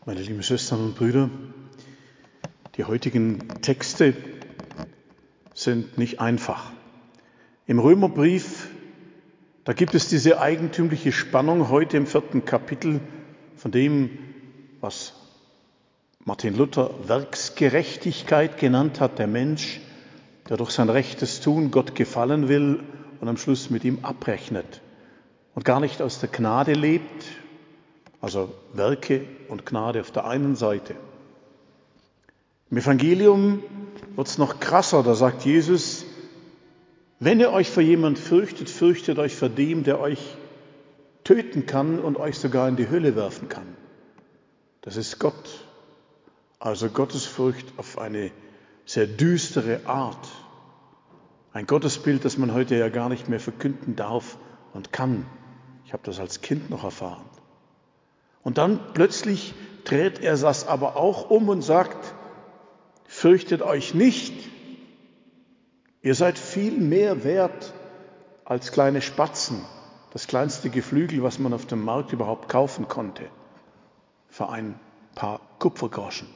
Meine lieben Schwestern und Brüder, die heutigen Texte sind nicht einfach. Im Römerbrief, da gibt es diese eigentümliche Spannung heute im 4. Kapitel von dem, was Martin Luther Werksgerechtigkeit genannt hat, der Mensch, der durch sein rechtes Tun Gott gefallen will und am Schluss mit ihm abrechnet und gar nicht aus der Gnade lebt, also Werke und Gnade auf der einen Seite. Im Evangelium wird es noch krasser, da sagt Jesus, wenn ihr euch vor jemand fürchtet, fürchtet euch vor dem, der euch töten kann und euch sogar in die Hölle werfen kann. Das ist Gott, also Gottesfurcht auf eine sehr düstere Art. Ein Gottesbild, das man heute ja gar nicht mehr verkünden darf und kann. Ich habe das als Kind noch erfahren. Und dann plötzlich dreht er das aber auch um und sagt, fürchtet euch nicht, ihr seid viel mehr wert als kleine Spatzen, das kleinste Geflügel, was man auf dem Markt überhaupt kaufen konnte, für ein paar Kupfergroschen.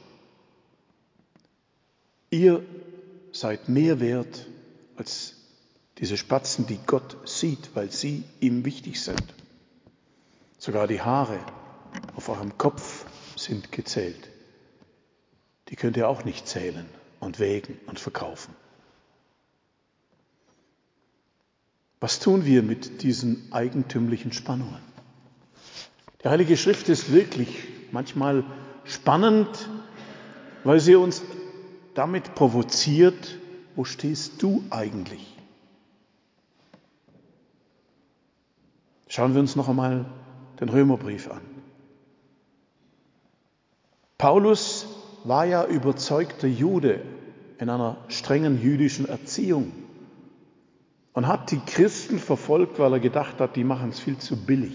Ihr seid mehr wert als diese Spatzen, die Gott sieht, weil sie ihm wichtig sind. Sogar die Haare auf eurem Kopf sind gezählt. Die könnt ihr auch nicht zählen und wägen und verkaufen. Was tun wir mit diesen eigentümlichen Spannungen? Die Heilige Schrift ist wirklich manchmal spannend, weil sie uns damit provoziert, wo stehst du eigentlich? Schauen wir uns noch einmal den Römerbrief an. Paulus war ja überzeugter Jude in einer strengen jüdischen Erziehung und hat die Christen verfolgt, weil er gedacht hat, die machen es viel zu billig.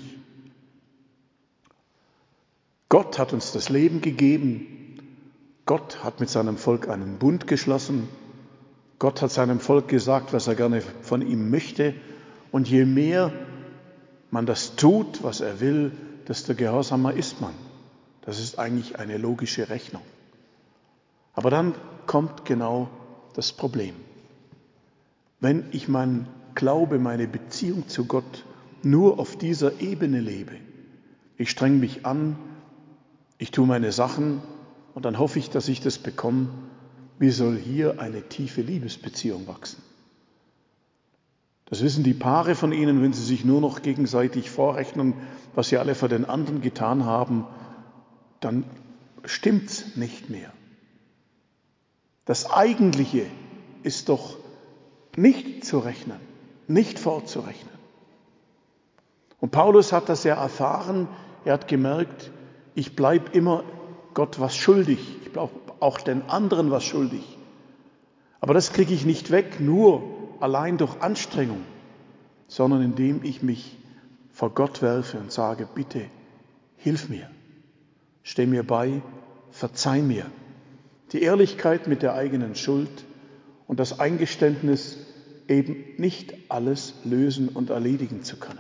Gott hat uns das Leben gegeben, Gott hat mit seinem Volk einen Bund geschlossen, Gott hat seinem Volk gesagt, was er gerne von ihm möchte, und je mehr man das tut, was er will, desto gehorsamer ist man. Das ist eigentlich eine logische Rechnung. Aber dann kommt genau das Problem. Wenn ich meinen Glaube, meine Beziehung zu Gott nur auf dieser Ebene lebe, ich streng mich an, ich tue meine Sachen und dann hoffe ich, dass ich das bekomme, wie soll hier eine tiefe Liebesbeziehung wachsen? Das wissen die Paare von Ihnen, wenn sie sich nur noch gegenseitig vorrechnen, was sie alle für den anderen getan haben, dann stimmt's nicht mehr. Das Eigentliche ist doch nicht zu rechnen, nicht vorzurechnen. Und Paulus hat das ja erfahren, er hat gemerkt, ich bleibe immer Gott was schuldig, ich bleibe auch den anderen was schuldig. Aber das kriege ich nicht weg, nur allein durch Anstrengung, sondern indem ich mich vor Gott werfe und sage, bitte, hilf mir. Steh mir bei, verzeih mir. Die Ehrlichkeit mit der eigenen Schuld und das Eingeständnis, eben nicht alles lösen und erledigen zu können.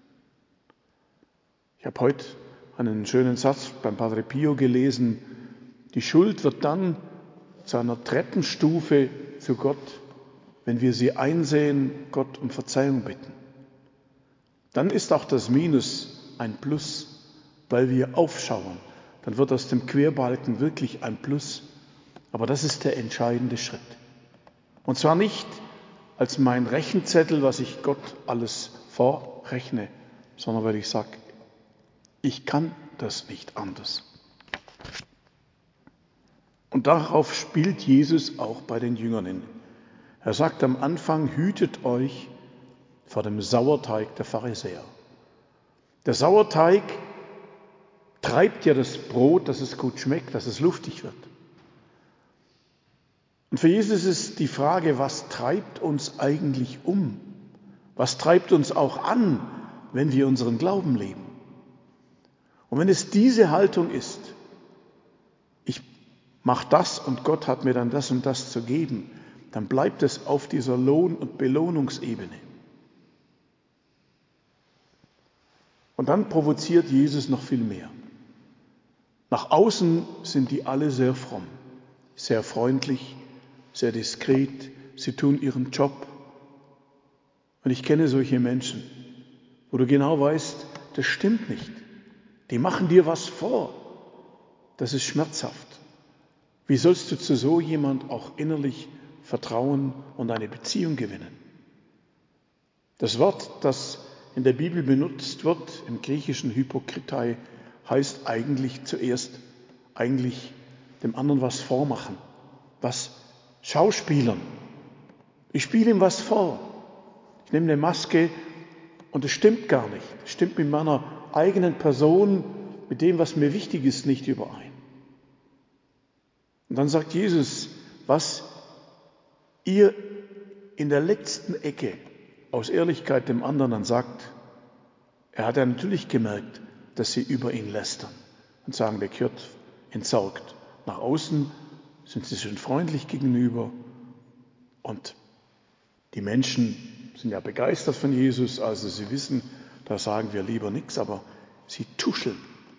Ich habe heute einen schönen Satz beim Padre Pio gelesen. Die Schuld wird dann zu einer Treppenstufe zu Gott, wenn wir sie einsehen, Gott um Verzeihung bitten. Dann ist auch das Minus ein Plus, weil wir aufschauen. Dann wird aus dem Querbalken wirklich ein Plus. Aber das ist der entscheidende Schritt. Und zwar nicht als mein Rechenzettel, was ich Gott alles vorrechne, sondern weil ich sage, ich kann das nicht anders. Und darauf spielt Jesus auch bei den Jüngern hin. Er sagt am Anfang, hütet euch vor dem Sauerteig der Pharisäer. Der Sauerteig treibt ja das Brot, dass es gut schmeckt, dass es luftig wird. Und für Jesus ist die Frage, was treibt uns eigentlich um? Was treibt uns auch an, wenn wir unseren Glauben leben? Und wenn es diese Haltung ist, ich mache das und Gott hat mir dann das und das zu geben, dann bleibt es auf dieser Lohn- und Belohnungsebene. Und dann provoziert Jesus noch viel mehr. Nach außen sind die alle sehr fromm, sehr freundlich, sehr diskret, sie tun ihren Job. Und ich kenne solche Menschen, wo du genau weißt, das stimmt nicht. Die machen dir was vor. Das ist schmerzhaft. Wie sollst du zu so jemand auch innerlich vertrauen und eine Beziehung gewinnen? Das Wort, das in der Bibel benutzt wird, im Griechischen Hypokritei, heißt eigentlich zuerst dem anderen was vormachen, was schauspielern. Ich spiele ihm was vor. Ich nehme eine Maske und es stimmt gar nicht. Es stimmt mit meiner eigenen Person, mit dem, was mir wichtig ist, nicht überein. Und dann sagt Jesus, was ihr in der letzten Ecke aus Ehrlichkeit dem anderen dann sagt, er hat ja natürlich gemerkt, dass sie über ihn lästern und sagen, der gehört entsorgt. Nach außen sind sie schon freundlich gegenüber und die Menschen sind ja begeistert von Jesus, also sie wissen, da sagen wir lieber nichts, aber sie tuscheln.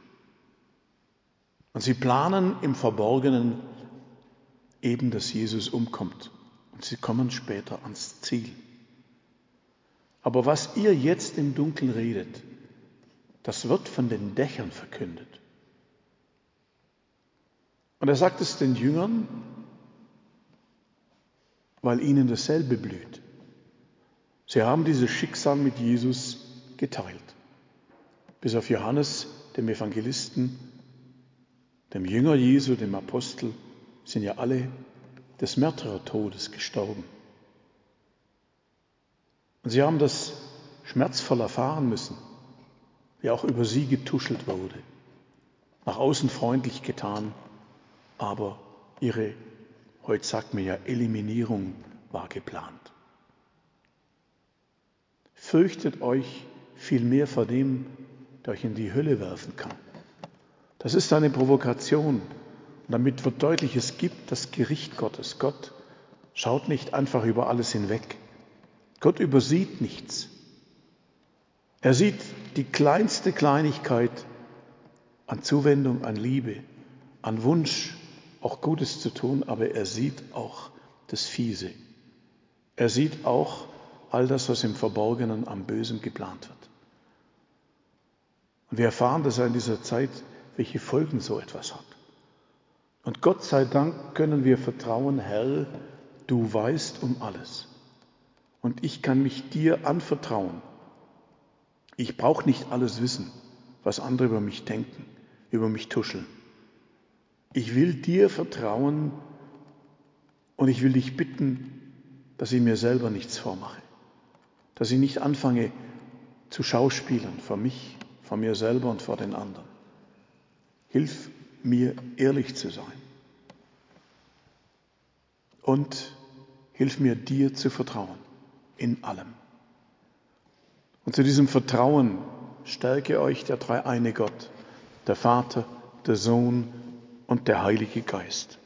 Und sie planen im Verborgenen eben, dass Jesus umkommt. Und sie kommen später ans Ziel. Aber was ihr jetzt im Dunkeln redet, das wird von den Dächern verkündet. Und er sagt es den Jüngern, weil ihnen dasselbe blüht. Sie haben dieses Schicksal mit Jesus geteilt. Bis auf Johannes, dem Evangelisten, dem Jünger Jesu, dem Apostel, sind ja alle des Märtyrertodes gestorben. Und sie haben das schmerzvoll erfahren müssen, wie auch über sie getuschelt wurde, nach außen freundlich getan, aber ihre, heute sagt man ja, Eliminierung war geplant. Fürchtet euch vielmehr vor dem, der euch in die Hölle werfen kann. Das ist eine Provokation. Und damit wird deutlich, es gibt das Gericht Gottes. Gott schaut nicht einfach über alles hinweg. Gott übersieht nichts. Er sieht die kleinste Kleinigkeit an Zuwendung, an Liebe, an Wunsch, auch Gutes zu tun, aber er sieht auch das Fiese. Er sieht auch all das, was im Verborgenen am Bösen geplant wird. Und wir erfahren das ja in dieser Zeit, welche Folgen so etwas hat. Und Gott sei Dank können wir vertrauen, Herr, du weißt um alles. Und ich kann mich dir anvertrauen. Ich brauche nicht alles wissen, was andere über mich denken, über mich tuscheln. Ich will dir vertrauen und ich will dich bitten, dass ich mir selber nichts vormache. Dass ich nicht anfange zu schauspielern vor mich, vor mir selber und vor den anderen. Hilf mir, ehrlich zu sein. Und hilf mir, dir zu vertrauen, in allem. Und zu diesem Vertrauen stärke euch der dreieine Gott, der Vater, der Sohn und der Heilige Geist.